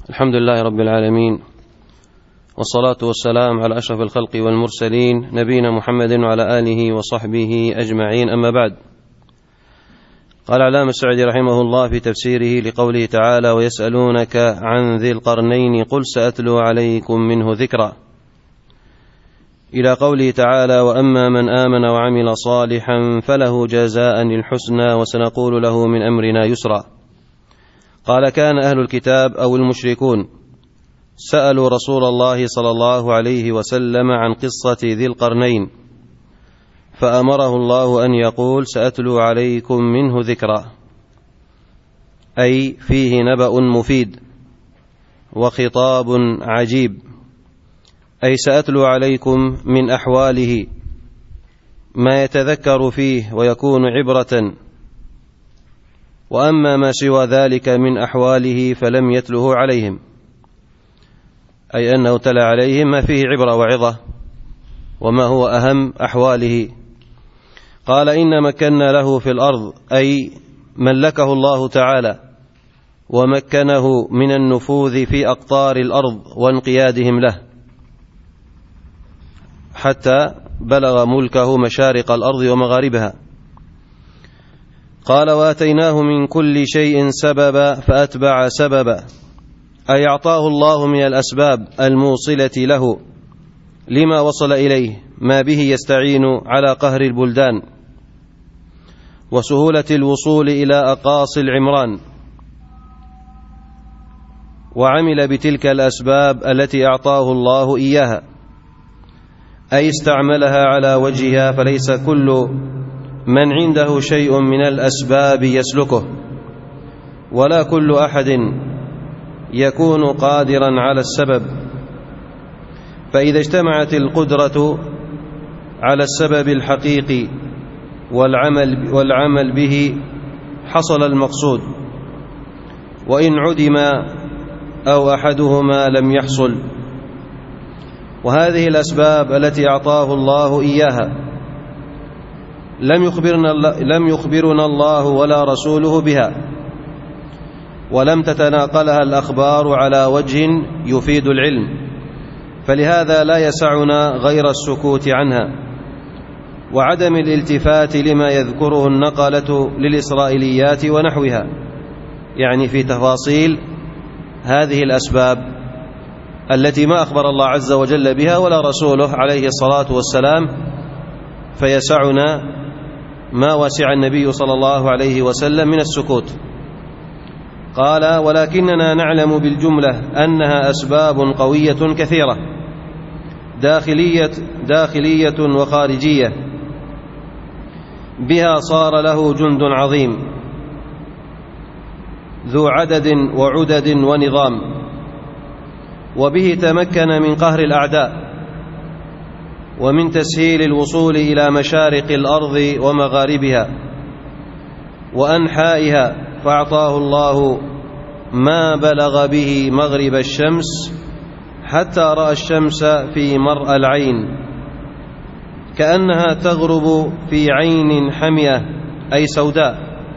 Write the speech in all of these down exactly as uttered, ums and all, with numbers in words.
الحمد لله رب العالمين، والصلاة والسلام على أشرف الخلق والمرسلين نبينا محمد وعلى آله وصحبه أجمعين، أما بعد. قال العلامة السعدي رحمه الله في تفسيره لقوله تعالى: ويسألونك عن ذي القرنين قل سأتلو عليكم منه ذكرا، إلى قوله تعالى: وأما من آمن وعمل صالحا فله جزاء الحسنى وسنقول له من أمرنا يسرا. قال: كان أهل الكتاب أو المشركون سألوا رسول الله صلى الله عليه وسلم عن قصة ذي القرنين، فأمره الله أن يقول: سأتلو عليكم منه ذكرا، أي فيه نبأ مفيد وخطاب عجيب، أي سأتلو عليكم من أحواله ما يتذكر فيه ويكون عبرة، وأما ما سوى ذلك من أحواله فلم يتله عليهم، أي أنه تلا عليهم ما فيه عبرة وعظة وما هو أهم أحواله. قال: إن مكنا له في الأرض، أي ملكه الله تعالى ومكنه من النفوذ في أقطار الأرض وانقيادهم له حتى بلغ ملكه مشارق الأرض ومغاربها. قال: وآتيناه من كل شيء سببا فأتبع سببا، أي أعطاه الله من الأسباب الموصلة له لما وصل إليه ما به يستعين على قهر البلدان وسهولة الوصول إلى أقاصي العمران، وعمل بتلك الأسباب التي أعطاه الله إياها، أي استعملها على وجهها، فليس كل من عنده شيء من الأسباب يسلكه، ولا كل أحد يكون قادرا على السبب، فإذا اجتمعت القدرة على السبب الحقيقي والعمل, والعمل به حصل المقصود، وإن عدم أو أحدهما لم يحصل. وهذه الأسباب التي أعطاه الله إياها لم يخبرنا, لم يخبرنا الله ولا رسوله بها، ولم تتناقلها الأخبار على وجه يفيد العلم، فلهذا لا يسعنا غير السكوت عنها وعدم الالتفات لما يذكره النقلة للإسرائيليات ونحوها، يعني في تفاصيل هذه الأسباب التي ما أخبر الله عز وجل بها ولا رسوله عليه الصلاة والسلام، فيسعنا ما وسع النبي صلى الله عليه وسلم من السكوت. قال: ولكننا نعلم بالجملة أنها أسباب قوية كثيرة داخلية, داخلية وخارجية، بها صار له جند عظيم ذو عدد وعدد ونظام، وبه تمكن من قهر الأعداء ومن تسهيل الوصول إلى مشارق الأرض ومغاربها وأنحائها، فأعطاه الله ما بلغ به مغرب الشمس حتى رأى الشمس في مرء العين كأنها تغرب في عين حمية، أي سوداء،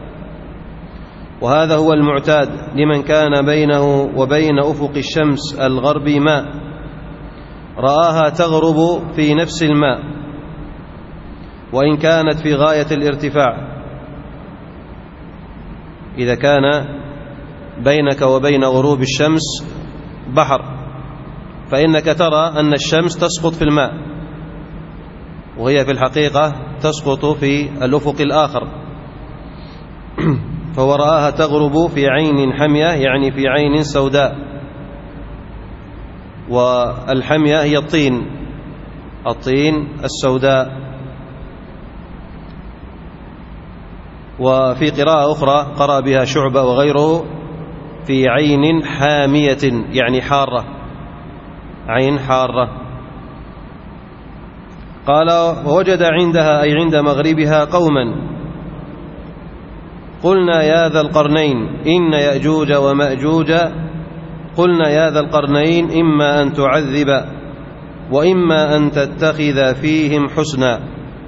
وهذا هو المعتاد لمن كان بينه وبين أفق الشمس الغربي ماء، رآها تغرب في نفس الماء وإن كانت في غاية الارتفاع. إذا كان بينك وبين غروب الشمس بحر، فإنك ترى أن الشمس تسقط في الماء وهي في الحقيقة تسقط في الأفق الآخر، فهو رآها تغرب في عين حمية، يعني في عين سوداء، والحمية هي الطين الطين السوداء. وفي قراءة أخرى قرأ بها شعبة وغيره في عين حامية، يعني حارة، عين حارة. قال: ووجد عندها، أي عند مغربها، قوما قلنا يا ذا القرنين إن يأجوج ومأجوج، قلنا يا ذا القرنين إما أن تعذب وإما أن تتخذ فيهم حسنا،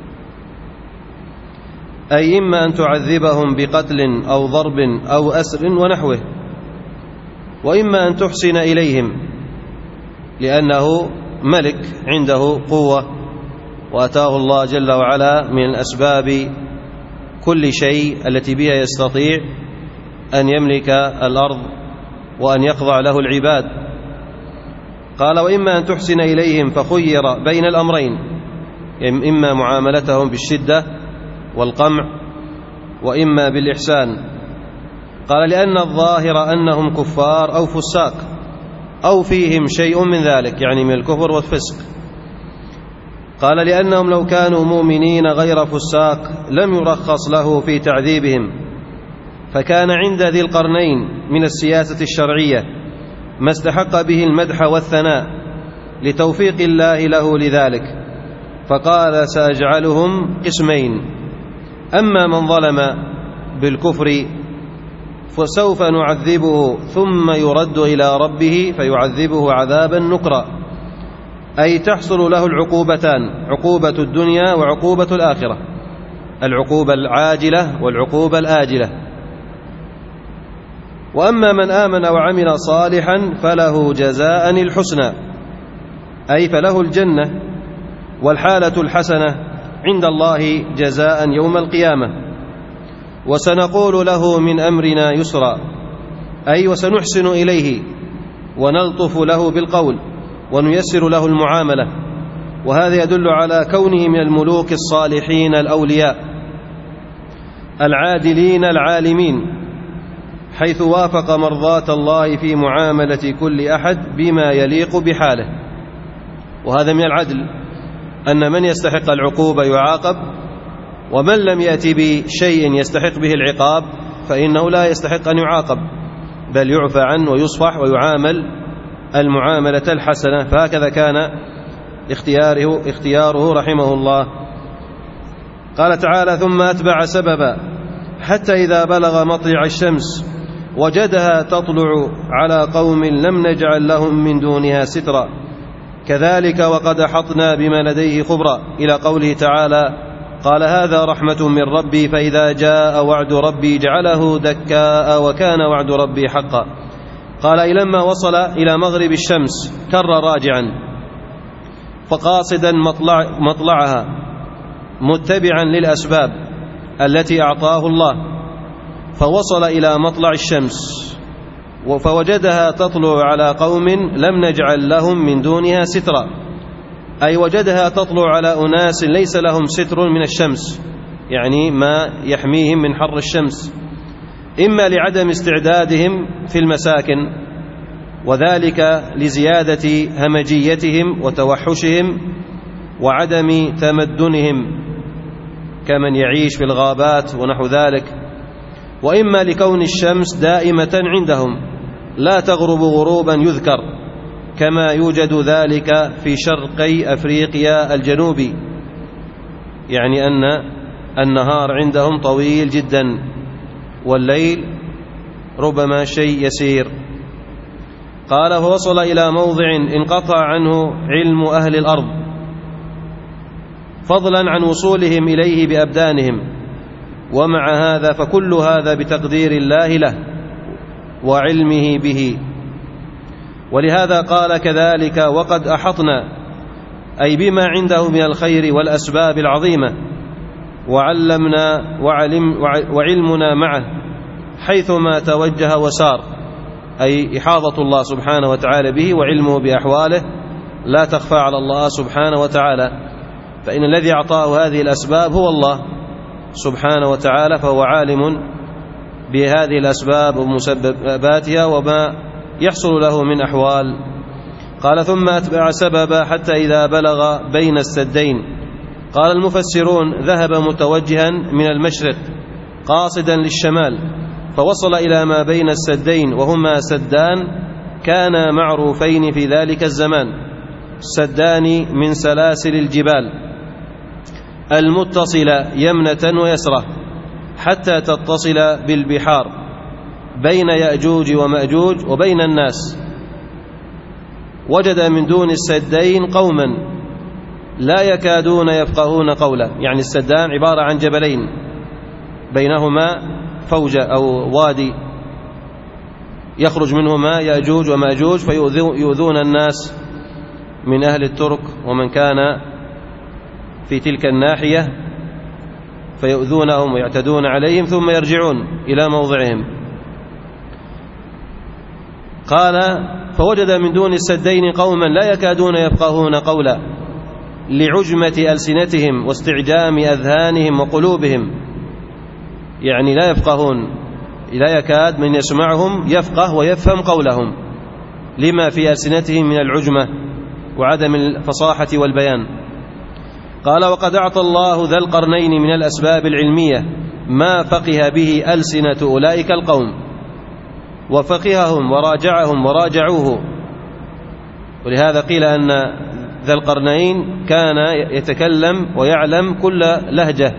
أي إما أن تعذبهم بقتل أو ضرب أو أسر ونحوه، وإما أن تحسن إليهم لأنه ملك عنده قوة وأتاه الله جل وعلا من الأسباب كل شيء التي بها يستطيع أن يملك الأرض وأن يخضع له العباد. قال وإما أن تحسن إليهم، فخير بين الأمرين، إما معاملتهم بالشدة والقمع وإما بالإحسان. قال لأن الظاهر أنهم كفار أو فساق أو فيهم شيء من ذلك، يعني من الكفر والفسق. قال لأنهم لو كانوا مؤمنين غير فساق لم يرخص له في تعذيبهم، فكان عند ذي القرنين من السياسة الشرعية ما استحق به المدح والثناء لتوفيق الله له لذلك، فقال سأجعلهم قسمين: أما من ظلم بالكفر فسوف نعذبه ثم يرد إلى ربه فيعذبه عذابا نكرا، أي تحصل له العقوبتان، عقوبة الدنيا وعقوبة الآخرة، العقوبة العاجلة والعقوبة الآجلة. وأما من آمن وعمل صالحا فله جزاء الحسنى، أي فله الجنة والحالة الحسنة عند الله جزاء يوم القيامة. وسنقول له من أمرنا يسرا، أي وسنحسن إليه ونلطف له بالقول ونيسر له المعاملة. وهذا يدل على كونه من الملوك الصالحين الأولياء العادلين العالمين، حيث وافق مرضاة الله في معاملة كل أحد بما يليق بحاله. وهذا من العدل أن من يستحق العقوبة يعاقب، ومن لم يأتي بشيء يستحق به العقاب فإنه لا يستحق أن يعاقب، بل يعفى عنه ويصفح ويعامل المعاملة الحسنة. فهكذا كان اختياره, اختياره رحمه الله. قال تعالى: ثم أتبع سببا حتى إذا بلغ مطلع الشمس وجدها تطلع على قوم لم نجعل لهم من دونها سترا كذلك وقد أحطنا بما لديه خبرا، إلى قوله تعالى: قال هذا رحمة من ربي فإذا جاء وعد ربي جعله دكاء وكان وعد ربي حقا. قال: إلى لما وصل إلى مغرب الشمس كر راجعا فقاصدا مطلع مطلعها متبعا للأسباب التي أعطاه الله، فوصل إلى مطلع الشمس فوجدها تطلع على قوم لم نجعل لهم من دونها سترا، أي وجدها تطلع على أناس ليس لهم ستر من الشمس، يعني ما يحميهم من حر الشمس، إما لعدم استعدادهم في المساكن، وذلك لزيادة همجيتهم وتوحشهم وعدم تمدنهم كمن يعيش في الغابات ونحو ذلك، وإما لكون الشمس دائمة عندهم لا تغرب غروبا يذكر، كما يوجد ذلك في شرقي أفريقيا الجنوبي، يعني أن النهار عندهم طويل جدا والليل ربما شيء يسير. قال: فوصل إلى موضع انقطع عنه علم أهل الأرض، فضلا عن وصولهم إليه بأبدانهم، ومع هذا فكل هذا بتقدير الله له وعلمه به. ولهذا قال: كذلك وقد أحطنا، أي بما عنده من الخير والأسباب العظيمة، وعلمنا وعلم وعلمنا معه حيثما توجه وسار، أي إحاطة الله سبحانه وتعالى به وعلمه بأحواله لا تخفى على الله سبحانه وتعالى، فإن الذي أعطاه هذه الأسباب هو الله سبحانه وتعالى، فهو عالم بهذه الأسباب ومسبباتها وما يحصل له من أحوال. قال: ثم أتبع سببا حتى إذا بلغ بين السدين. قال المفسرون: ذهب متوجها من المشرق قاصدا للشمال، فوصل إلى ما بين السدين، وهما سدان كانا معروفين في ذلك الزمان، سدان من سلاسل الجبال المتصلة يمنة ويسرة حتى تتصل بالبحار بين يأجوج ومأجوج وبين الناس. وجد من دون السدين قوما لا يكادون يفقهون قولا، يعني السدان عبارة عن جبلين بينهما فوجة أو وادي، يخرج منهما يأجوج ومأجوج فيؤذون الناس من أهل الترك ومن كان في تلك الناحية، فيؤذونهم ويعتدون عليهم ثم يرجعون إلى موضعهم. قال: فوجد من دون السدين قوما لا يكادون يفقهون قولا لعجمة ألسنتهم واستعجام أذهانهم وقلوبهم، يعني لا يفقهون، لا يكاد من يسمعهم يفقه ويفهم قولهم لما في ألسنتهم من العجمة وعدم الفصاحة والبيان. قال: وقد أعطى الله ذا القرنين من الأسباب العلمية ما فقه به ألسنة أولئك القوم، وفقههم وراجعهم وراجعوه. ولهذا قيل أن ذا القرنين كان يتكلم ويعلم كل لهجة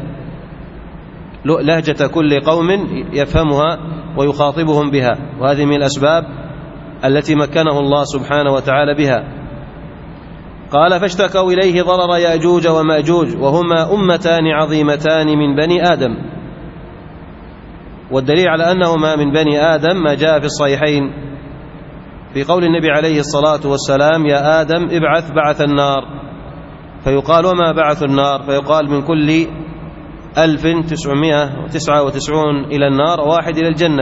لهجة كل قوم يفهمها ويخاطبهم بها، وهذه من الأسباب التي مكنه الله سبحانه وتعالى بها. قال: فاشتكوا إليه ضرر يأجوج ومأجوج وهما أمتان عظيمتان من بني آدم. والدليل على أنهما من بني آدم ما جاء في الصحيحين في قول النبي عليه الصلاة والسلام: يا آدم ابعث بعث النار. فيقال: وما بعث النار؟ فيقال: من كل ألف تسعمائة وتسعة وتسعون إلى النار وواحد إلى الجنة.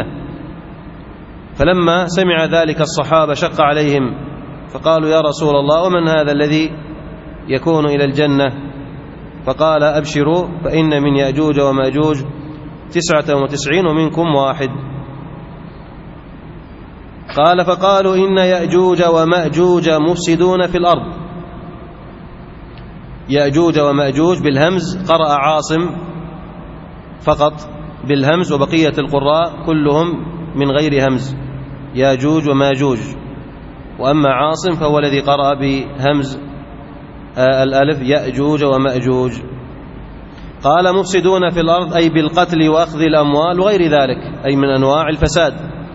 فلما سمع ذلك الصحابة شق عليهم فقالوا: يا رسول الله، ومن هذا الذي يكون إلى الجنة؟ فقال: أبشروا فإن من يأجوج ومأجوج تسعة وتسعين ومنكم واحد. قال: فقالوا: إن يأجوج ومأجوج مفسدون في الأرض. يأجوج ومأجوج بالهمز، قرأ عاصم فقط بالهمز، وبقية القراء كلهم من غير همز، يأجوج وماجوج. وأما عاصم فهو الذي قرأ بهمز الألف، يأجوج ومأجوج. قال: مفسدون في الأرض أي بالقتل وأخذ الأموال وغير ذلك، أي من أنواع الفساد.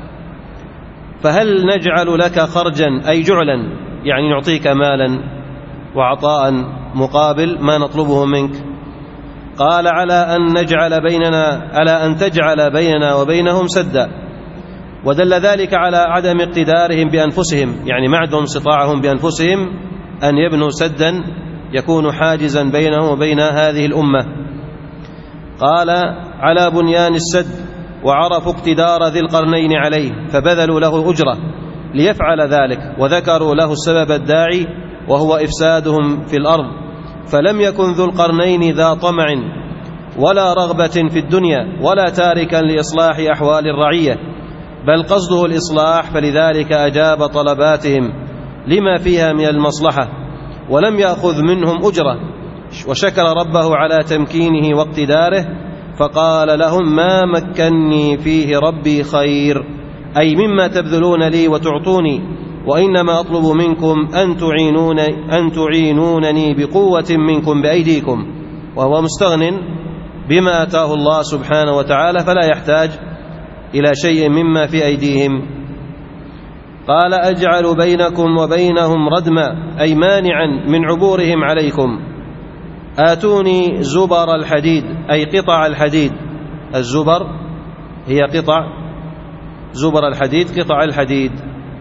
فهل نجعل لك خرجا أي جعلا، يعني نعطيك مالا وعطاء مقابل ما نطلبه منك؟ قال: على أن نجعل بيننا على أن تجعل بيننا وبينهم سدا. ودل ذلك على عدم اقتدارهم بأنفسهم، يعني ما عندهم استطاعهم بأنفسهم أن يبنوا سدا يكون حاجزا بينهم وبين هذه الأمة. قال: على بنيان السد، وعرفوا اقتدار ذي القرنين عليه فبذلوا له أجرة ليفعل ذلك، وذكروا له السبب الداعي وهو إفسادهم في الأرض. فلم يكن ذو القرنين ذا طمع ولا رغبة في الدنيا ولا تاركا لإصلاح أحوال الرعية، بل قصده الإصلاح، فلذلك أجاب طلباتهم لما فيها من المصلحة ولم يأخذ منهم أجرة، وشكر ربه على تمكينه واقتداره، فقال لهم: ما مكنني فيه ربي خير، أي مما تبذلون لي وتعطوني، وإنما أطلب منكم أن تعينون أن تعينونني بقوة منكم بأيديكم. وهو مستغن بما آتاه الله سبحانه وتعالى فلا يحتاج إلى شيء مما في أيديهم. قال: أجعل بينكم وبينهم ردما، أي مانعا من عبورهم عليكم. آتوني زبر الحديد، أي قطع الحديد. الزبر هي قطع، زبر الحديد قطع الحديد،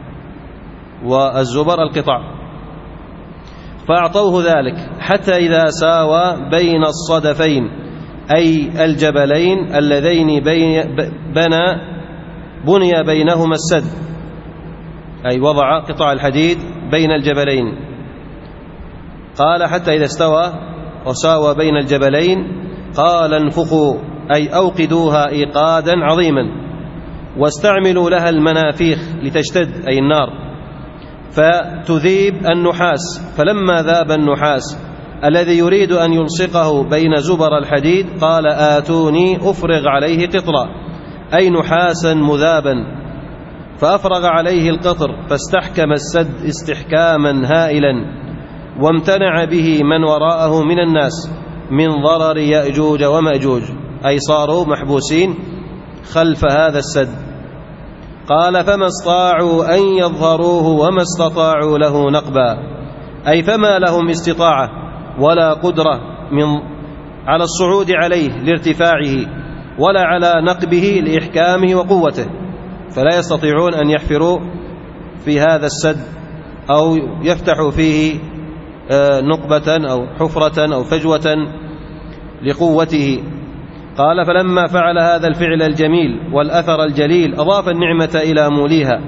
والزبر القطع. فأعطوه ذلك حتى إذا ساوى بين الصدفين، أي الجبلين اللذين بنى بني بينهما السد، أي وضع قطع الحديد بين الجبلين. قال: حتى إذا استوى وساوى بين الجبلين قال: انفخوا، أي أوقدوها إيقادا عظيما، واستعملوا لها المنافيخ لتشتد، أي النار، فتذيب النحاس. فلما ذاب النحاس الذي يريد أن يلصقه بين زبر الحديد قال: آتوني أفرغ عليه قطرا، أي نحاسا مذابا. فأفرغ عليه القطر فاستحكم السد استحكاما هائلا، وامتنع به من وراءه من الناس من ضرر يأجوج ومأجوج، أي صاروا محبوسين خلف هذا السد. قال: فما استطاعوا أن يظهروه وما استطاعوا له نقبا، أي فما لهم استطاعة ولا قدرة من على الصعود عليه لارتفاعه، ولا على نقبه لإحكامه وقوته، فلا يستطيعون أن يحفروا في هذا السد أو يفتحوا فيه نقبة أو حفرة أو فجوة لقوته. قال: فلما فعل هذا الفعل الجميل والأثر الجليل أضاف النعمة إلى موليها.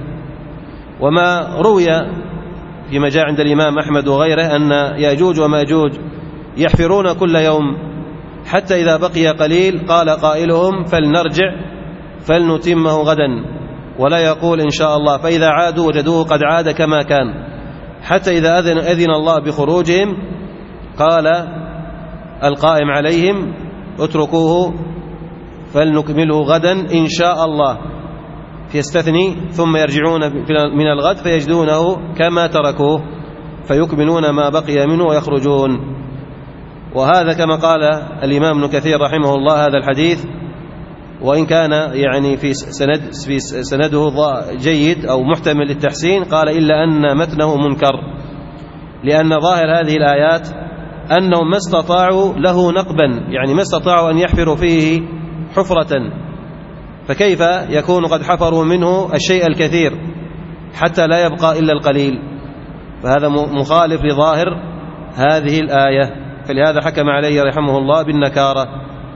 وما روي فيما جاء عند الإمام أحمد وغيره أن يأجوج ومأجوج يحفرون كل يوم حتى إذا بقي قليل قال قائلهم: فلنرجع فلنتمه غدا، ولا يقول إن شاء الله، فإذا عادوا وجدوه قد عاد كما كان، حتى إذا أذن, أذن الله بخروجهم قال القائم عليهم: اتركوه فلنكمله غدا إن شاء الله، فيستثني ثم يرجعون من الغد فيجدونه كما تركوه فيكملون ما بقي منه ويخرجون. وهذا كما قال الإمام ابن كثير رحمه الله هذا الحديث وإن كان يعني في سند في سنده جيد أو محتمل للتحسين، قال إلا أن متنه منكر، لأن ظاهر هذه الآيات أنهم ما استطاعوا له نقبا، يعني ما استطاعوا أن يحفروا فيه حفرة، فكيف يكون قد حفروا منه الشيء الكثير حتى لا يبقى إلا القليل؟ فهذا مخالف لظاهر هذه الآية، فلهذا حكم عليه رحمه الله بالنكارة.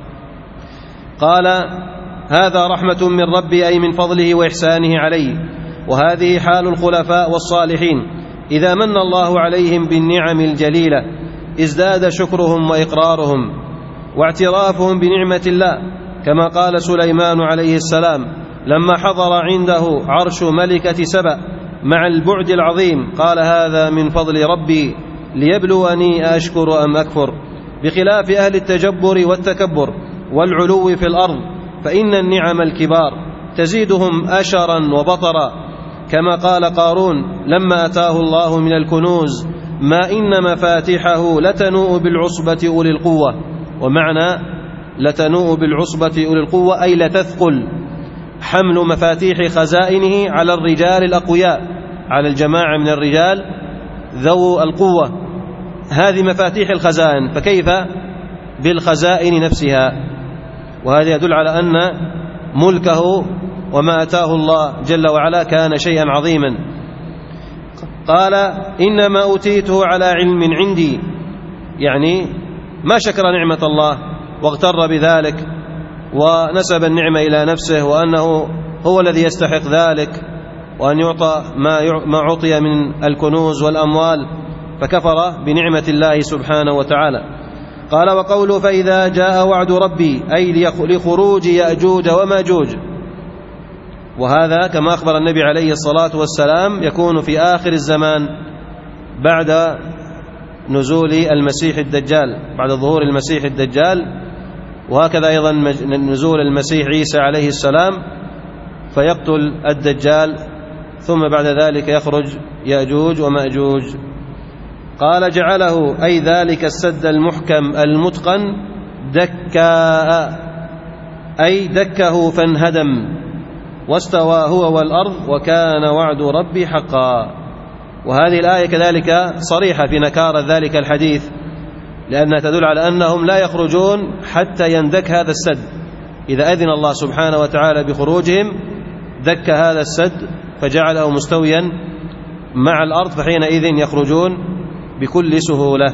قال: هذا رحمة من ربي، أي من فضله وإحسانه عليه، وهذه حال الخلفاء والصالحين إذا من الله عليهم بالنعم الجليلة ازداد شكرهم وإقرارهم واعترافهم بنعمة الله، كما قال سليمان عليه السلام لما حضر عنده عرش ملكة سبأ مع البعد العظيم قال: هذا من فضل ربي ليبلوني أشكر أم أكفر، بخلاف أهل التجبر والتكبر والعلو في الأرض، فإن النعم الكبار تزيدهم أشرا وبطرا، كما قال قارون لما أتاه الله من الكنوز: ما إن مفاتحه لتنوء بالعصبة أولي القوة. ومعنى لتنوء بالعصبة أولي القوة أي لتثقل حمل مفاتيح خزائنه على الرجال الأقوياء، على الجماعة من الرجال ذو القوة، هذه مفاتيح الخزائن، فكيف بالخزائن نفسها؟ وهذا يدل على أن ملكه وما أتاه الله جل وعلا كان شيئا عظيما. قال: إنما أوتيته على علم عندي، يعني ما شكر نعمة الله واغتر بذلك ونسب النعمة إلى نفسه وأنه هو الذي يستحق ذلك وأن يعطى ما عطي من الكنوز والأموال، فكفر بنعمة الله سبحانه وتعالى. قال: وقوله فإذا جاء وعد ربي أي لخروج يأجوج وماجوج، وهذا كما أخبر النبي عليه الصلاة والسلام يكون في آخر الزمان بعد نزول المسيح الدجال، بعد ظهور المسيح الدجال، وهكذا أيضا نزول المسيح عيسى عليه السلام فيقتل الدجال، ثم بعد ذلك يخرج يأجوج ومأجوج. قال: جعله أي ذلك السد المحكم المتقن دكا، أي دكه فانهدم واستوى هو والأرض وكان وعد ربي حقا. وهذه الآية كذلك صريحة في نكارة ذلك الحديث، لأنها تدل على أنهم لا يخرجون حتى يندك هذا السد. إذا أذن الله سبحانه وتعالى بخروجهم دك هذا السد فجعله مستويا مع الأرض، فحينئذ يخرجون بكل سهولة.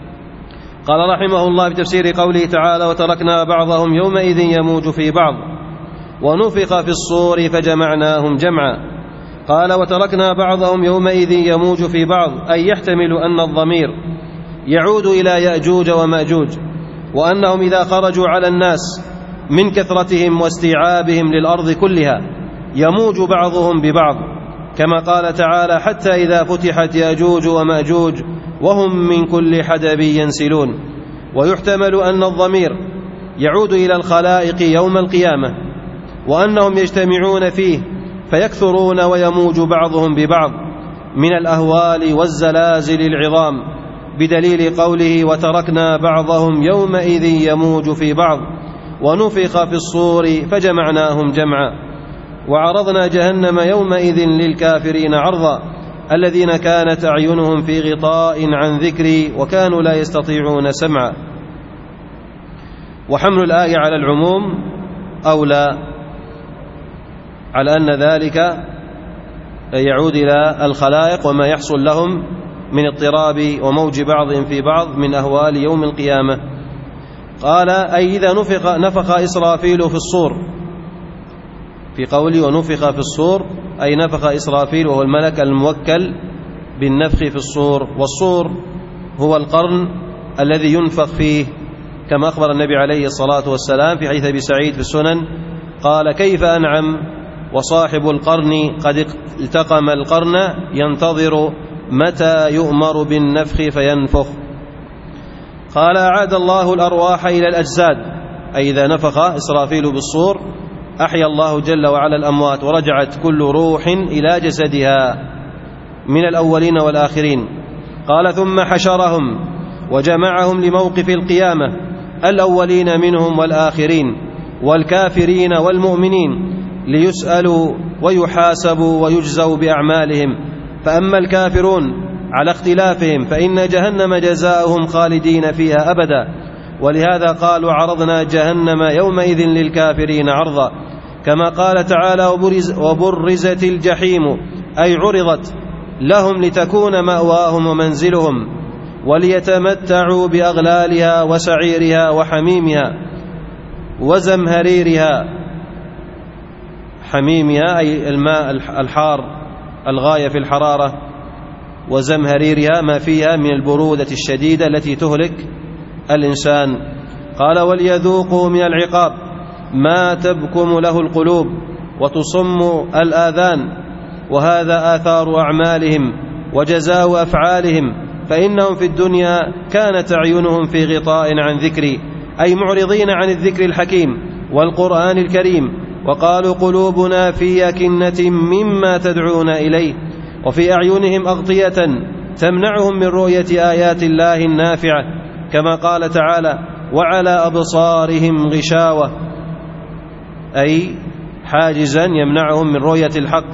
قال رحمه الله بتفسير قوله تعالى: وتركنا بعضهم يومئذ يموج في بعض ونفخ في الصور فجمعناهم جمعا. قال: وتركنا بعضهم يومئذ يموج في بعض، أي يحتمل أن الضمير يعود إلى يأجوج ومأجوج، وأنهم إذا خرجوا على الناس من كثرتهم واستيعابهم للأرض كلها يموج بعضهم ببعض، كما قال تعالى: حتى إذا فتحت يأجوج ومأجوج وهم من كل حدب ينسلون. ويحتمل أن الضمير يعود إلى الخلائق يوم القيامة، وأنهم يجتمعون فيه فيكثرون ويموج بعضهم ببعض من الأهوال والزلازل العظام، بدليل قوله: وتركنا بعضهم يومئذ يموج في بعض ونفخ في الصور فجمعناهم جمعا. وعرضنا جهنم يومئذ للكافرين عرضا، الذين كانت أعينهم في غطاء عن ذكري وكانوا لا يستطيعون سمعا. وحمل الآية على العموم أولى، على أن ذلك يعود إلى الخلائق وما يحصل لهم من اضطراب وموج بعضهم في بعض من أهوال يوم القيامة. قال أي إذا نفخ, نفخ إسرافيل في الصور، في قوله ونفخ في الصور أي نفخ إسرافيل وهو الملك الموكل بالنفخ في الصور، والصور هو القرن الذي ينفخ فيه، كما أخبر النبي عليه الصلاة والسلام في حديث أبي سعيد في السنن قال كيف أنعم وصاحب القرن قد التقم القرن ينتظر متى يؤمر بالنفخ فينفخ. قال أعاد الله الأرواح إلى الأجساد، أي إذا نفخ إسرافيل بالصور أحيا الله جل وعلا الأموات ورجعت كل روح إلى جسدها من الأولين والآخرين. قال ثم حشرهم وجمعهم لموقف القيامة، الأولين منهم والآخرين والكافرين والمؤمنين، ليسألوا ويحاسبوا ويجزوا بأعمالهم. فأما الكافرون على اختلافهم فإن جهنم جزاؤهم خالدين فيها أبدا، ولهذا قالوا عرضنا جهنم يومئذ للكافرين عرضا، كما قال تعالى وبرز وبرزت الجحيم أي عرضت لهم لتكون مأواهم ومنزلهم، وليتمتعوا بأغلالها وسعيرها وحميمها وزمهريرها. حميمها أي الماء الحار الغاية في الحرارة، وزمهريرها ما فيها من البرودة الشديدة التي تهلك الإنسان. قال وليذوقوا من العقاب ما تبكم له القلوب وتصم الآذان، وهذا آثار أعمالهم وجزاء أفعالهم، فإنهم في الدنيا كانت أعينهم في غطاء عن ذكري، أي معرضين عن الذكر الحكيم والقرآن الكريم، وقالوا قلوبنا في أكنة مما تدعون إليه، وفي أعينهم أغطية تمنعهم من رؤية آيات الله النافعة، كما قال تعالى وعلى أبصارهم غشاوة، أي حاجزا يمنعهم من رؤية الحق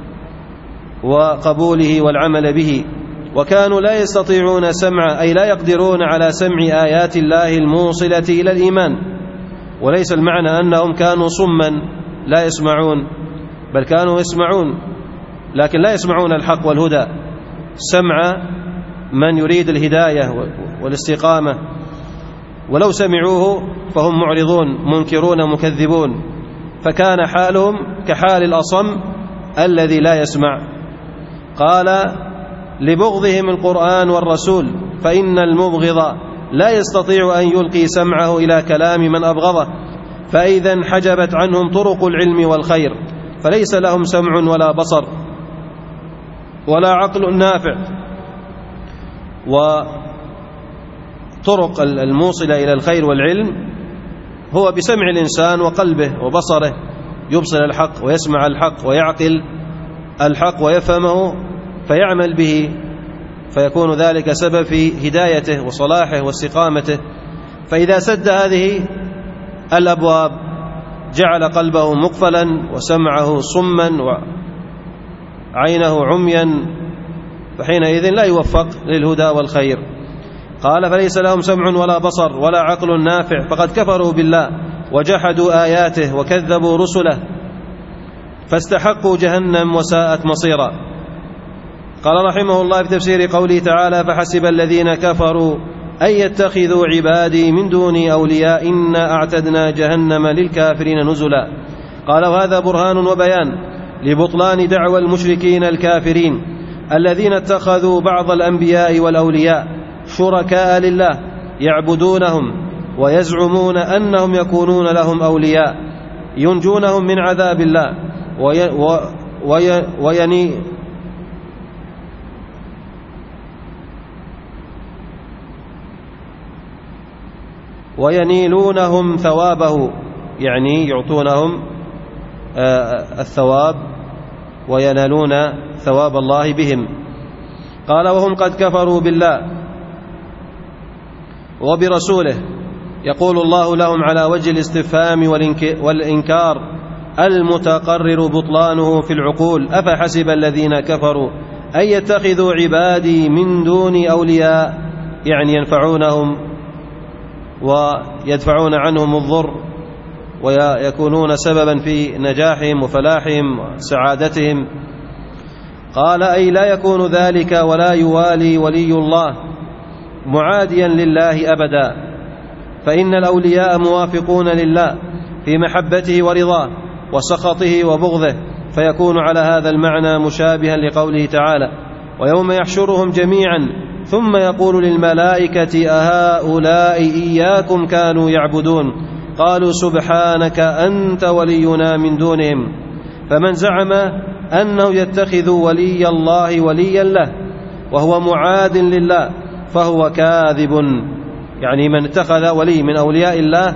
وقبوله والعمل به. وكانوا لا يستطيعون سمع، أي لا يقدرون على سمع آيات الله الموصلة إلى الإيمان، وليس المعنى أنهم كانوا صما لا يسمعون، بل كانوا يسمعون لكن لا يسمعون الحق والهدى سمع من يريد الهداية والاستقامة، ولو سمعوه فهم معرضون منكرون مكذبون، فكان حالهم كحال الأصم الذي لا يسمع. قال لبغضهم القرآن والرسول، فإن المبغض لا يستطيع أن يلقي سمعه إلى كلام من أبغضه، فإذا انحجبت عنهم طرق العلم والخير، فليس لهم سمع ولا بصر ولا عقل نافع. وطرق الموصلة إلى الخير والعلم هو بسمع الإنسان وقلبه وبصره، يبصر الحق ويسمع الحق ويعقل الحق ويفهمه فيعمل به، فيكون ذلك سبب في هدايته وصلاحه واستقامته. فإذا سد هذه الأبواب جعل قلبه مقفلا وسمعه صما وعينه عميا، فحينئذ لا يوفق للهدى والخير. قال فليس لهم سمع ولا بصر ولا عقل نافع، فقد كفروا بالله وجحدوا آياته وكذبوا رسله، فاستحقوا جهنم وساءت مصيرا. قال رحمه الله في تفسير قوله تعالى فحسب الذين كفروا أن يتخذوا عبادي من دوني أولياء إنا أعتدنا جهنم للكافرين نزلا. قال وهذا برهان وبيان لبطلان دعوى المشركين الكافرين الذين اتخذوا بعض الأنبياء والأولياء شركاء لله يعبدونهم ويزعمون أنهم يكونون لهم أولياء ينجونهم من عذاب الله وي وي ويني وينيلونهم ثوابه، يعني يعطونهم الثواب وينالون ثواب الله بهم. قال وهم قد كفروا بالله وبرسوله، يقول الله لهم على وجه الاستفهام والإنكار المتقرر بطلانه في العقول أفحسب الذين كفروا أن يتخذوا عبادي من دوني أولياء، يعني ينفعونهم ويدفعون عنهم الضر ويكونون سببا في نجاحهم وفلاحهم وسعادتهم. قال أي لا يكون ذلك ولا يوالي ولي الله معاديا لله أبدا، فإن الأولياء موافقون لله في محبته ورضاه وسخطه وبغضه، فيكون على هذا المعنى مشابها لقوله تعالى: ويوم يحشرهم جميعا ثم يقول للملائكة أهؤلاء إياكم كانوا يعبدون قالوا سبحانك أنت ولينا من دونهم. فمن زعم أنه يتخذ ولي الله وليا له وهو معاد لله فهو كاذب، يعني من اتخذ ولي من أولياء الله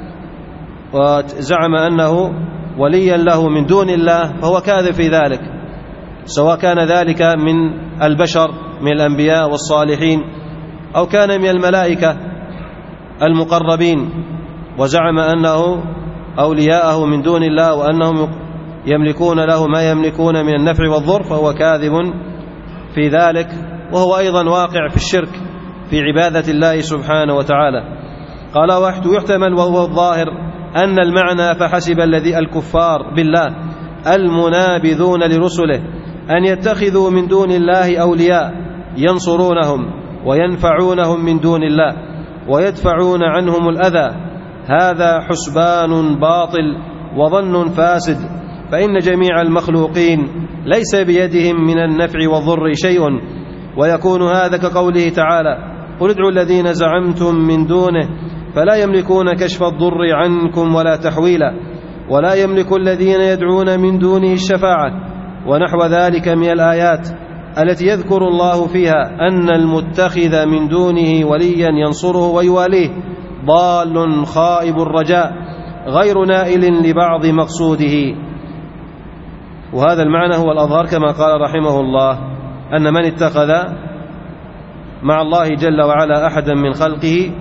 وزعم أنه وليا له من دون الله فهو كاذب في ذلك، سواء كان ذلك من البشر من الأنبياء والصالحين أو كان من الملائكة المقربين وزعم أنه أولياءه من دون الله وأنهم يملكون له ما يملكون من النفع والضر، فهو كاذب في ذلك، وهو أيضا واقع في الشرك في عبادة الله سبحانه وتعالى. قال: ويحتمل وهو الظاهر أن المعنى فحسب الذي الكفار بالله المنابذون لرسله أن يتخذوا من دون الله أولياء ينصرونهم وينفعونهم من دون الله ويدفعون عنهم الأذى، هذا حسبان باطل وظن فاسد، فإن جميع المخلوقين ليس بيدهم من النفع والضر شيء، ويكون هذا كقوله تعالى: قل ادعوا الذين زعمتم من دونه فلا يملكون كشف الضر عنكم ولا تحويلا، ولا يملك الذين يدعون من دونه الشفاعة، ونحو ذلك من الآيات التي يذكر الله فيها أن المتخذ من دونه وليا ينصره ويواليه ضال خائب الرجاء غير نائل لبعض مقصوده. وهذا المعنى هو الأظهر كما قال رحمه الله، أن من اتخذ مع الله جل وعلا أحدا من خلقه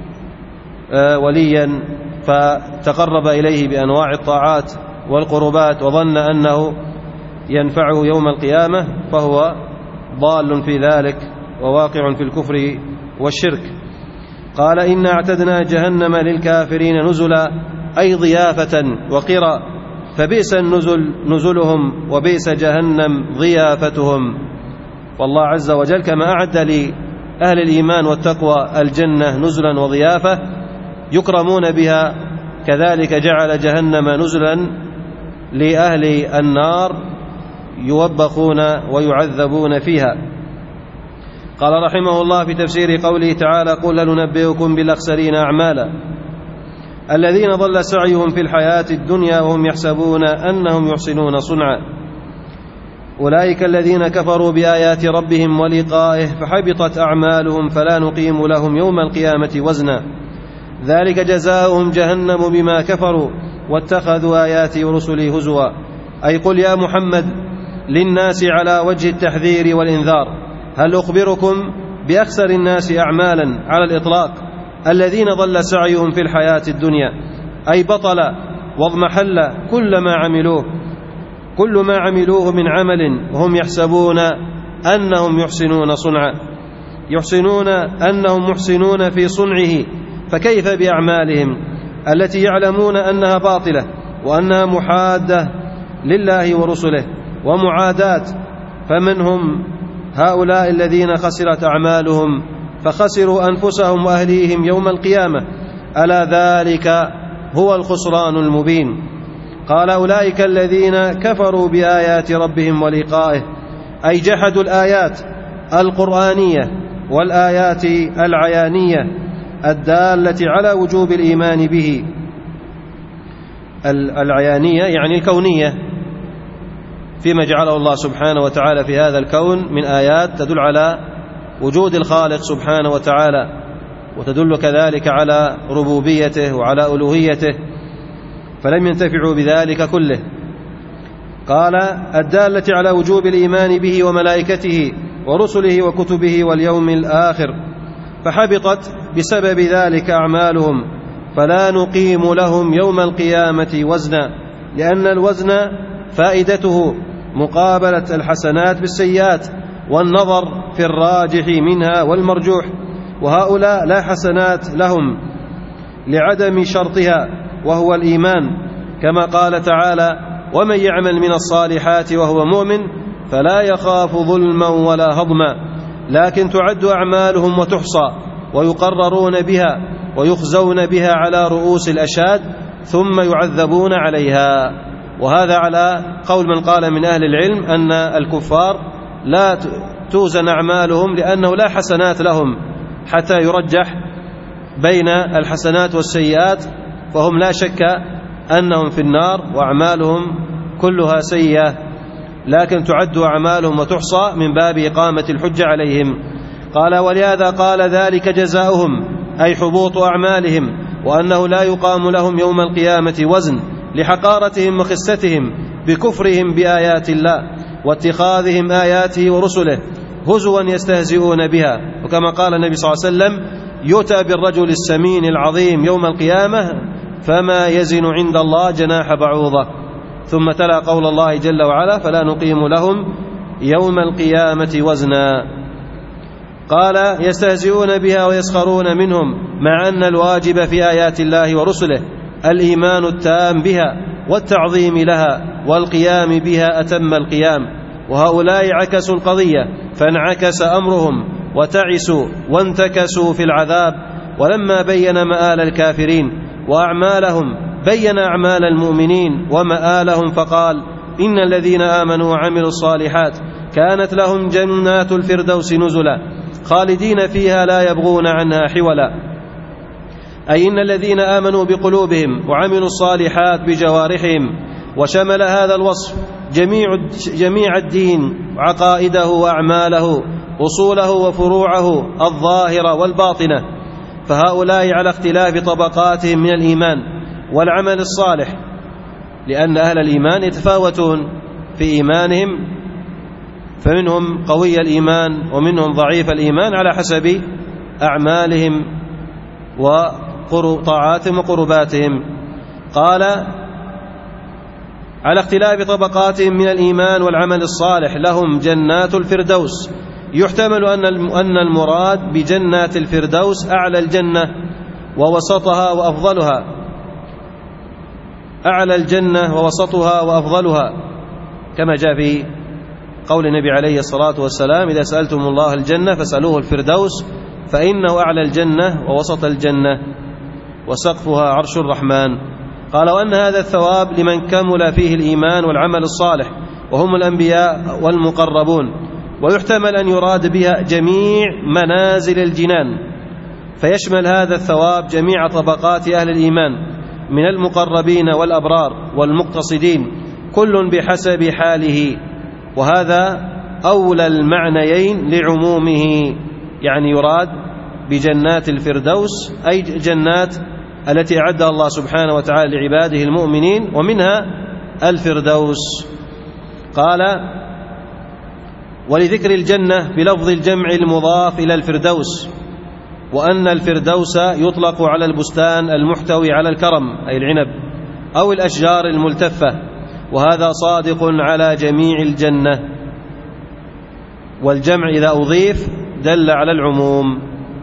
وليا فتقرب إليه بأنواع الطاعات والقربات وظن أنه ينفعه يوم القيامة فهو ضال في ذلك وواقع في الكفر والشرك. قال: إنا اعتدنا جهنم للكافرين نزلا، أي ضيافة وقرا، فبئس النزل نزلهم وبئس جهنم ضيافتهم. والله عز وجل كما أعد لأهل الإيمان والتقوى الجنة نزلا وضيافة يكرمون بها، كذلك جعل جهنم نزلا لأهل النار يوبخون ويعذبون فيها. قال رحمه الله في تفسير قوله تعالى: قل هل ننبئكم بالأخسرين أعمالا الذين ضل سعيهم في الحياة الدنيا وهم يحسبون أنهم يحسنون صنعا أولئك الذين كفروا بآيات ربهم ولقائه فحبطت أعمالهم فلا نقيم لهم يوم القيامة وزنا ذلك جزاؤهم جهنم بما كفروا واتخذوا آياتي ورسلي هزوا. أي قل يا محمد للناس على وجه التحذير والإنذار: هل أخبركم بأخسر الناس أعمالا على الإطلاق الذين ضل سعيهم في الحياة الدنيا، أي بطل واضمحل كل ما عملوه كل ما عملوه من عمل وهم يحسبون أنهم يحسنون صنعا يحسنون أنهم محسنون في صنعه، فكيف بأعمالهم التي يعلمون أنها باطلة وأنها محادة لله ورسله ومعاداة؟ فمنهم هؤلاء الذين خسرت أعمالهم فخسروا أنفسهم وأهليهم يوم القيامة، ألا ذلك هو الخسران المبين. قال: أولئك الذين كفروا بآيات ربهم ولقائه، أي جحدوا الآيات القرآنية والآيات العيانية الدالة على وجوب الإيمان به. العيانية يعني الكونية، فيما جعله الله سبحانه وتعالى في هذا الكون من آيات تدل على وجود الخالق سبحانه وتعالى، وتدل كذلك على ربوبيته وعلى ألوهيته، فلم ينتفعوا بذلك كله. قال: الدالة على وجوب الإيمان به وملائكته ورسله وكتبه واليوم الآخر، فحبطت بسبب ذلك أعمالهم فلا نقيم لهم يوم القيامة وزنا، لأن الوزن فائدته مقابلة الحسنات بالسيئات والنظر في الراجح منها والمرجوح، وهؤلاء لا حسنات لهم لعدم شرطها وهو الإيمان، كما قال تعالى: ومن يعمل من الصالحات وهو مؤمن فلا يخاف ظلما ولا هضما. لكن تعد أعمالهم وتحصى ويقررون بها ويخزون بها على رؤوس الأشهاد ثم يعذبون عليها. وهذا على قول من قال من أهل العلم أن الكفار لا توزن أعمالهم لأنه لا حسنات لهم حتى يرجح بين الحسنات والسيئات، فهم لا شك أنهم في النار وأعمالهم كلها سيئة، لكن تعد أعمالهم وتحصى من باب إقامة الحجة عليهم. قال: ولهذا قال: ذلك جزاؤهم، أي حبوط أعمالهم، وأنه لا يقام لهم يوم القيامة وزن لحقارتهم وخستهم بكفرهم بآيات الله واتخاذهم آياته ورسله هزوا يستهزئون بها. وكما قال النبي صلى الله عليه وسلم: يؤتى بالرجل السمين العظيم يوم القيامة فما يزن عند الله جناح بعوضة. ثم تلا قول الله جل وعلا: فلا نقيم لهم يوم القيامة وزنا. قال: يستهزئون بها ويسخرون منهم، مع أن الواجب في آيات الله ورسله الإيمان التام بها والتعظيم لها والقيام بها أتم القيام. وهؤلاء عكسوا القضية فانعكس أمرهم وتعسوا وانتكسوا في العذاب. ولما بين مآل الكافرين وأعمالهم بين أعمال المؤمنين ومآلهم، فقال: إن الذين آمنوا وعملوا الصالحات كانت لهم جنات الفردوس نزلا خالدين فيها لا يبغون عنها حولا. أي إن الذين آمنوا بقلوبهم وعملوا الصالحات بجوارحهم. وشمل هذا الوصف جميع جميع الدين، عقائده وأعماله، أصوله وفروعه الظاهرة والباطنة. فهؤلاء على اختلاف طبقاتهم من الإيمان والعمل الصالح، لأن أهل الإيمان يتفاوتون في إيمانهم، فمنهم قوي الإيمان ومنهم ضعيف الإيمان على حسب أعمالهم وطاعاتهم وقرباتهم. قال: على اختلاف طبقاتهم من الإيمان والعمل الصالح لهم جنات الفردوس. يحتمل أن المراد بجنات الفردوس أعلى الجنة ووسطها وأفضلها، أعلى الجنة ووسطها وأفضلها، كما جاء في قول النبي عليه الصلاة والسلام: إذا سألتم الله الجنة فاسألوه الفردوس فإنه أعلى الجنة ووسط الجنة وسقفها عرش الرحمن. قال: وأن هذا الثواب لمن كمل فيه الإيمان والعمل الصالح وهم الأنبياء والمقربون. ويحتمل أن يراد بها جميع منازل الجنان، فيشمل هذا الثواب جميع طبقات أهل الإيمان من المقربين والأبرار والمقتصدين، كل بحسب حاله. وهذا أولى المعنيين لعمومه، يعني يراد بجنات الفردوس أي جنات التي أعدها الله سبحانه وتعالى لعباده المؤمنين، ومنها الفردوس. قال: ولذكر الجنة بلفظ الجمع المضاف إلى الفردوس، وأن الفردوس يطلق على البستان المحتوي على الكرم أي العنب أو الأشجار الملتفة، وهذا صادق على جميع الجنة، والجمع إذا أضيف دل على العموم.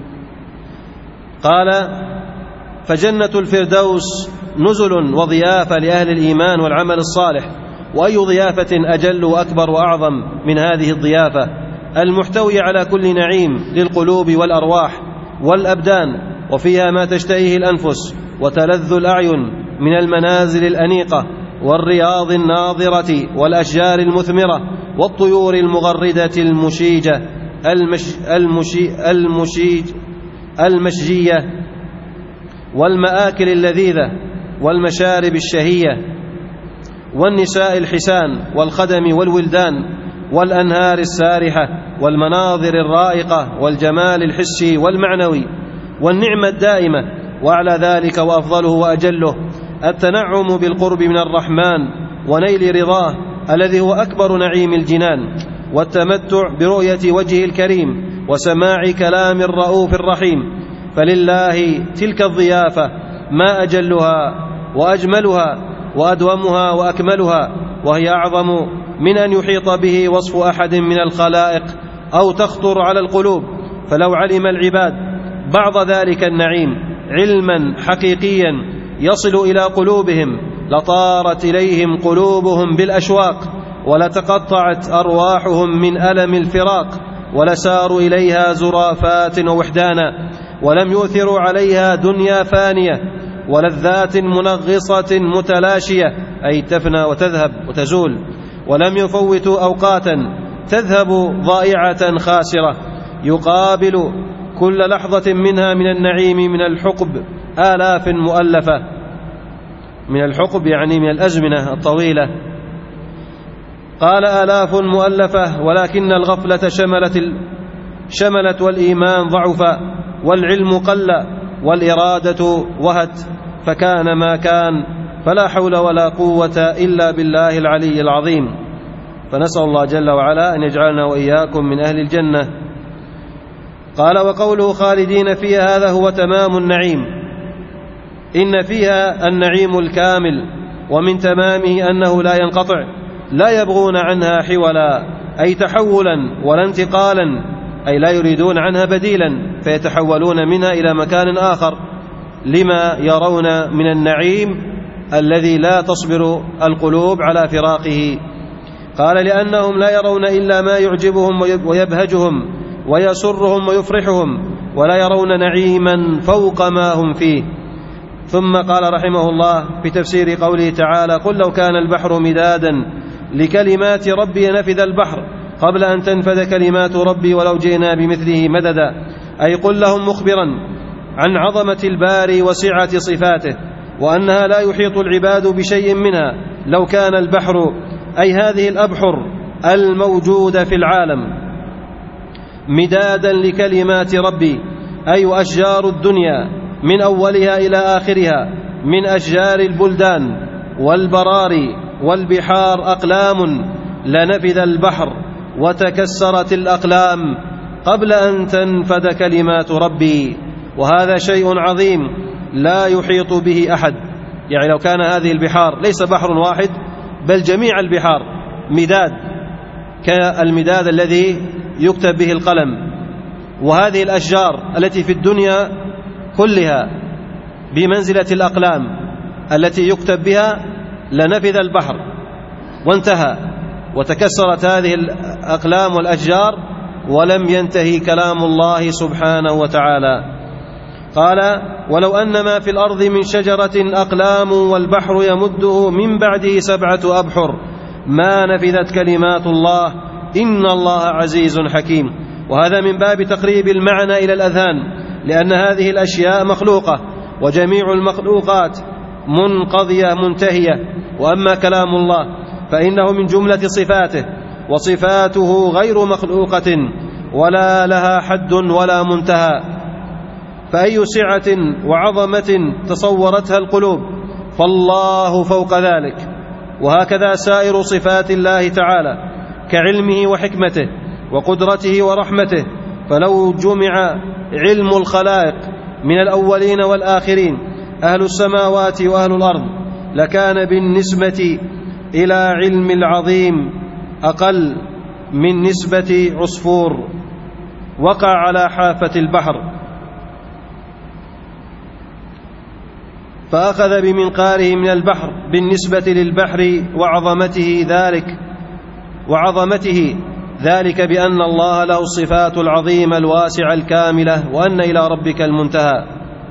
قال: فجنة الفردوس نزل وضيافة لأهل الإيمان والعمل الصالح، وأي ضيافة أجل وأكبر وأعظم من هذه الضيافة المحتوية على كل نعيم للقلوب والأرواح والأبدان، وفيها ما تشتهيه الأنفس وتلذ الأعين من المنازل الأنيقة والرياض الناظرة والأشجار المثمرة والطيور المغردة المشيجة المش المشي المشيج المشجية والمآكل اللذيذة والمشارب الشهية والنساء الحسان والخدم والولدان والأنهار السارحة والمناظر الرائقة والجمال الحسي والمعنوي والنعمة الدائمة. وعلى ذلك وأفضله وأجله التنعم بالقرب من الرحمن ونيل رضاه الذي هو أكبر نعيم الجنان، والتمتع برؤية وجهه الكريم وسماع كلام الرؤوف الرحيم. فلله تلك الضيافة ما أجلها وأجملها وأدومها وأكملها، وهي أعظم من أن يحيط به وصف أحد من الخلائق أو تخطر على القلوب. فلو علم العباد بعض ذلك النعيم علما حقيقيا يصل إلى قلوبهم لطارت إليهم قلوبهم بالأشواق، ولتقطعت أرواحهم من ألم الفراق، ولساروا إليها زرافات ووحدانا، ولم يؤثروا عليها دنيا فانية ولذات منغصة متلاشية، أي تفنى وتذهب وتزول، ولم يفوتوا أوقاتا تذهب ضائعة خاسرة يقابل كل لحظة منها من النعيم من الحقب آلاف مؤلفة، من الحقب يعني من الأزمنة الطويلة. قال آلاف مؤلفة، ولكن الغفلة شملت, شملت والإيمان ضعف، والعلم قل، والإرادة وهت، فكان ما كان، فلا حول ولا قوة إلا بالله العلي العظيم. فنسأل الله جل وعلا أن يجعلنا وإياكم من أهل الجنة. قال: وقوله خالدين فيها هذا هو تمام النعيم، إن فيها النعيم الكامل، ومن تمامه أنه لا ينقطع، لا يبغون عنها حولا، أي تحولا ولا انتقالا، أي لا يريدون عنها بديلا فيتحولون منها إلى مكان آخر لما يرون من النعيم الذي لا تصبر القلوب على فراقه. قال: لأنهم لا يرون إلا ما يعجبهم ويبهجهم ويسرهم ويفرحهم، ولا يرون نعيما فوق ما هم فيه. ثم قال رحمه الله في تفسير قوله تعالى: قل لو كان البحر مدادا لكلمات ربي نفذ البحر قبل أن تنفذ كلمات ربي ولو جئنا بمثله مددا، أي قل لهم مخبرا عن عظمة الباري وسعة صفاته، وأنها لا يحيط العباد بشيء منها لو كان البحر، أي هذه الأبحر الموجودة في العالم، مدادا لكلمات ربي، أي أشجار الدنيا من أولها إلى آخرها، من أشجار البلدان والبراري والبحار أقلام، لنفذ البحر وتكسرت الأقلام قبل أن تنفذ كلمات ربي، وهذا شيء عظيم لا يحيط به أحد. يعني لو كان هذه البحار ليس بحر واحد بل جميع البحار مداد كالمداد الذي يكتب به القلم، وهذه الأشجار التي في الدنيا كلها بمنزلة الأقلام التي يكتب بها، لنفذ البحر وانتهى، وتكسرت هذه الأقلام والأشجار ولم ينتهي كلام الله سبحانه وتعالى. قال: ولو أن ما في الأرض من شجرة أقلام والبحر يمده من بعده سبعة أبحر ما نفذت كلمات الله إن الله عزيز حكيم. وهذا من باب تقريب المعنى إلى الأذهان، لأن هذه الأشياء مخلوقة، وجميع المخلوقات منقضية منتهية، وأما كلام الله فإنه من جملة صفاته، وصفاته غير مخلوقة ولا لها حد ولا منتهى، فأي سعة وعظمة تصورتها القلوب فالله فوق ذلك. وهكذا سائر صفات الله تعالى كعلمه وحكمته وقدرته ورحمته، فلو جمع علم الخلائق من الأولين والآخرين أهل السماوات وأهل الأرض لكان بالنسبة إلى علم العظيم أقل من نسبة عصفور وقع على حافة البحر فأخذ بمنقاره من البحر بالنسبة للبحر وعظمته ذلك وعظمته ذلك بأن الله له الصفات العظيمة الواسعة الكاملة، وأن إلى ربك المنتهى.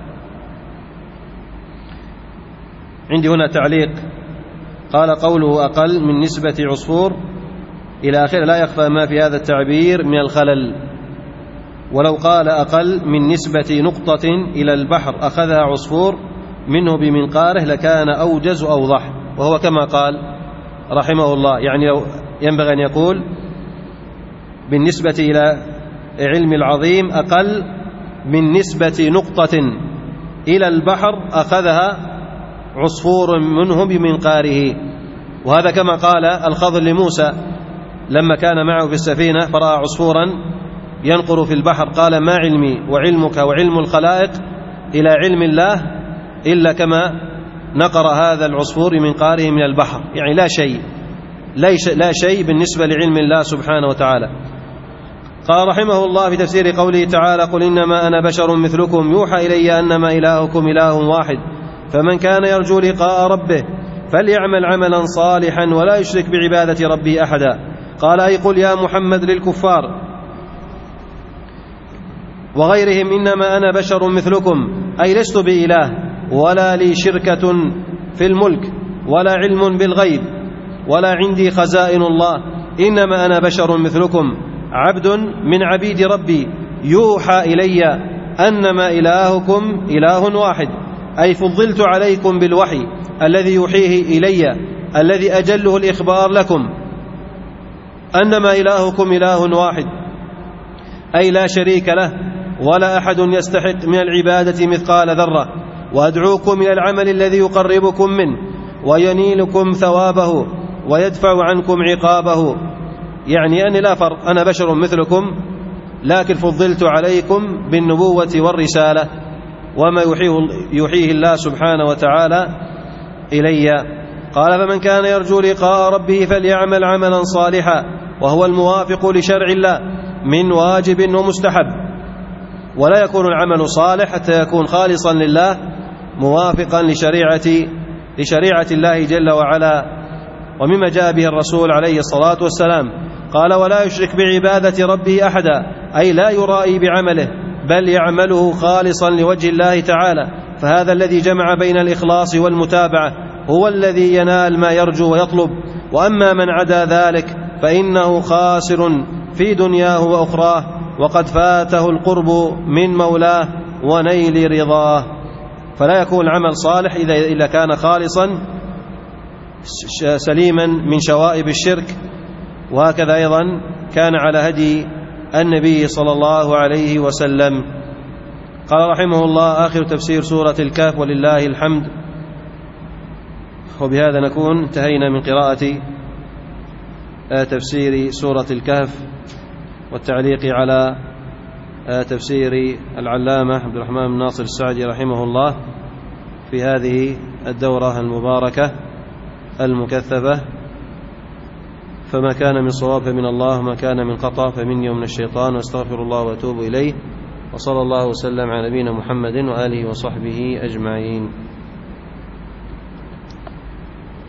عندي هنا تعليق، قال قوله أقل من نسبة عصفور إلى آخره، لا يخفى ما في هذا التعبير من الخلل. ولو قال أقل من نسبة نقطة إلى البحر أخذها عصفور منه بمنقاره لكان أوجز وأوضح، وهو كما قال رحمه الله، يعني لو ينبغي أن يقول بالنسبة إلى علم العظيم أقل من نسبة نقطة إلى البحر أخذها عصفور منه بمنقاره. وهذا كما قال الخضر لموسى لما كان معه في السفينة فرأى عصفورا ينقر في البحر، قال: ما علمي وعلمك وعلم الخلائق إلى علم الله إلا كما نقر هذا العصفور بمنقاره من البحر، يعني لا شيء لا شيء بالنسبة لعلم الله سبحانه وتعالى. قال رحمه الله في تفسير قوله تعالى: قل إنما أنا بشر مثلكم يوحى إلي أنما إلهكم إله واحد فمن كان يرجو لقاء ربه فليعمل عملا صالحا ولا يشرك بعبادة ربه أحدا. قال أي قل يا محمد للكفار وغيرهم إنما أنا بشر مثلكم، أي لست بإله ولا لي شركة في الملك ولا علم بالغيب ولا عندي خزائن الله، إنما أنا بشر مثلكم عبد من عبيد ربي يوحى إلي أنما إلهكم إله واحد، أي فضلت عليكم بالوحي الذي يوحيه إلي الذي أجله الإخبار لكم أنما إلهكم إله واحد، أي لا شريك له ولا أحد يستحق من العبادة مثقال ذرة، وأدعوكم إلى العمل الذي يقربكم منه وينيلكم ثوابه ويدفع عنكم عقابه. يعني أني لا فرق، أنا بشر مثلكم لكن فضلت عليكم بالنبوة والرسالة وما يوحيه الله سبحانه وتعالى إلي. قال فمن كان يرجو لقاء ربه فليعمل عملا صالحا وهو الموافق لشرع الله من واجب ومستحب، ولا يكون العمل صالح حتى يكون خالصا لله موافقا لشريعة, لشريعة الله جل وعلا ومما جاء به الرسول عليه الصلاة والسلام. قال ولا يشرك بعبادة ربه أحدا، أي لا يرائي بعمله بل يعمله خالصا لوجه الله تعالى، فهذا الذي جمع بين الإخلاص والمتابعة هو الذي ينال ما يرجو ويطلب. وأما من عدا ذلك فإنه خاسر في دنياه وأخراه وقد فاته القرب من مولاه ونيل رضاه. فلا يكون العمل صالح إذا كان خالصا سليما من شوائب الشرك، وهكذا أيضا كان على هدي النبي صلى الله عليه وسلم. قال رحمه الله آخر تفسير سورة الكهف ولله الحمد. وبهذا نكون انتهينا من قراءة تفسير سورة الكهف والتعليق على تفسير العلامة عبد الرحمن بن ناصر السعدي رحمه الله في هذه الدورة المباركة المكثفة. فما كان من صواب فمن الله وما كان من خطأ فمني ومن الشيطان، واستغفر الله واتوب إليه. وصلى الله وسلم على نبينا محمد وآله وصحبه أجمعين.